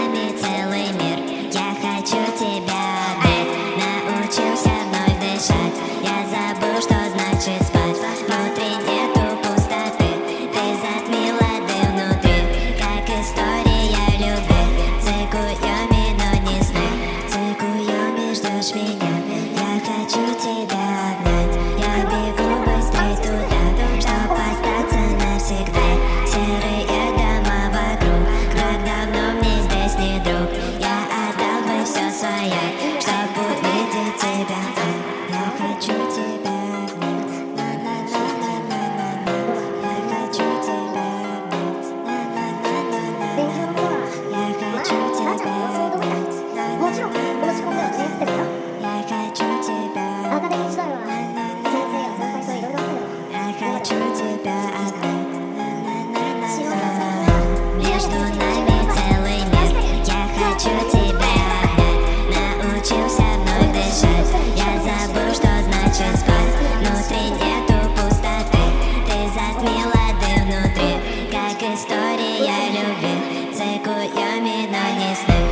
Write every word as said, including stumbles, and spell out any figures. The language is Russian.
нами целый мир. Я хочу тебя обнять, научился вновь дышать. Я забыл, что значит спать. Внутри нету пустоты, ты затмила дым внутри, как история любви. Цикуйоми, но не сны. Цикуйоми, ждешь меня. Я хочу тебя обнять. Я бегу быстрей туда, чтоб остаться навсегда. Серые дома вокруг, как давно мне здесь не друг. Я отдал бы все свое, чтоб увидеть тебя. Я хочу тебя обнять. На-на-на-на-на-на-на. Я хочу тебя обнять. На-на-на-на-на-на. Я хочу тебя обнять. На-на-на-на-на-на. Я хочу тебя обнять. Я хочу тебя обнять. Между нами целый мир. Я хочу тебя обнять, научился вновь дышать. Я забыл, что значит спать. Внутри нету пустоты, ты затмила дым внутри, как история любви. Цикуйоми, но не сны.